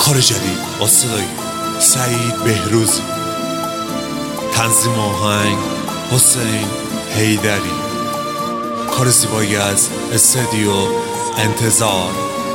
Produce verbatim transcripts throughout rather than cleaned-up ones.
کار جدید با صدای سعید بهروزی، تنظیم آهنگ حسین حیدری، کار زیبایی از استودیو انتظار.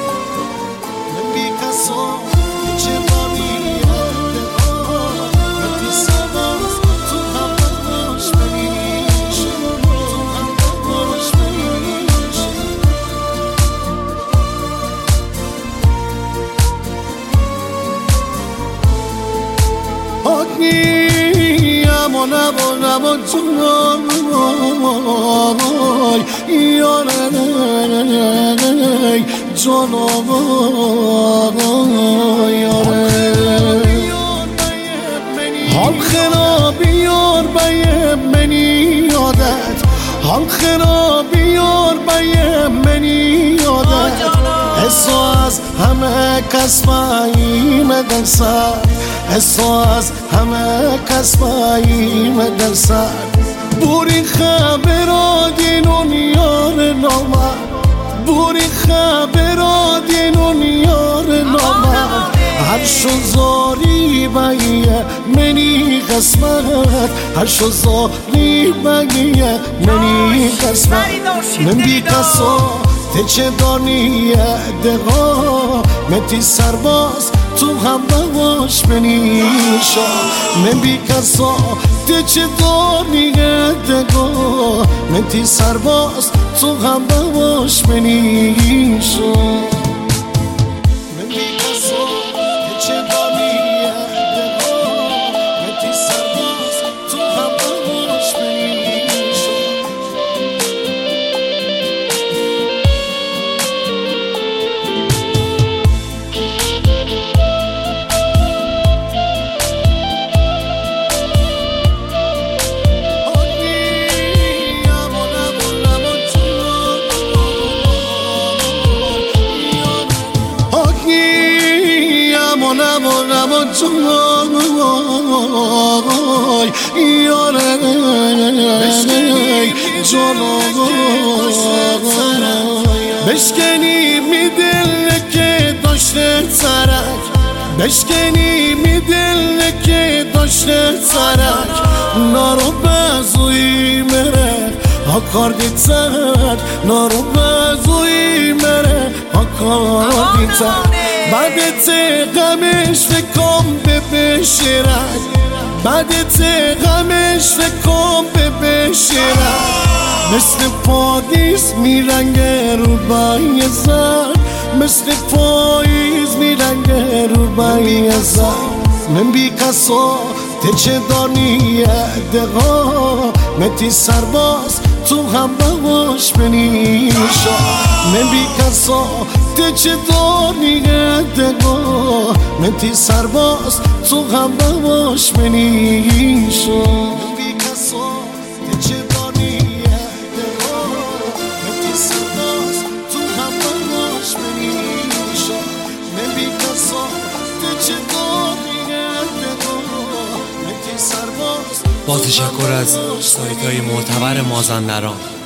Amo namo namo jonoy yoray jonoy yoray hal kharabiyor bayem meni yadat hal kharabiyor bayem meni yadat eso az hame kasmayim dersar eso az hame kasmayim dersar buri khaberadin yar nama buri khaberadin yar nama har shozari baye meni qismat har shozari baye meni qismat men bikaso te che doni dego meti sarbaz tu ham babosh menisha men bikaso te che doni dego meti sarbaz tu ham babosh menisha Namo namo jonoy yoray jonoy beshkeni mi dil ke doshte sarak beshkeni mi dil ke doshte sarak naro bazuy mere hakar ditsar naro bazuy mere hakar ditsar بعدت غمش فکم به بشیرد بعدت غمش فکم به بشیرد مثل پاییز میرنگه رو بای زد مثل پاییز میرنگه رو بای زد من بیکسو ته چه دانی دقا متی سرباز تو هم باش بنیشا من بیکسو ته چه دانی دقا متی سرباز تو هم باش بنیشا من بیکسو ته چه دانی دقا متی سرباز تو هم باش بنیشا من بیکسو ته چه دانی با تشکر از سایت های معتبر مازندران.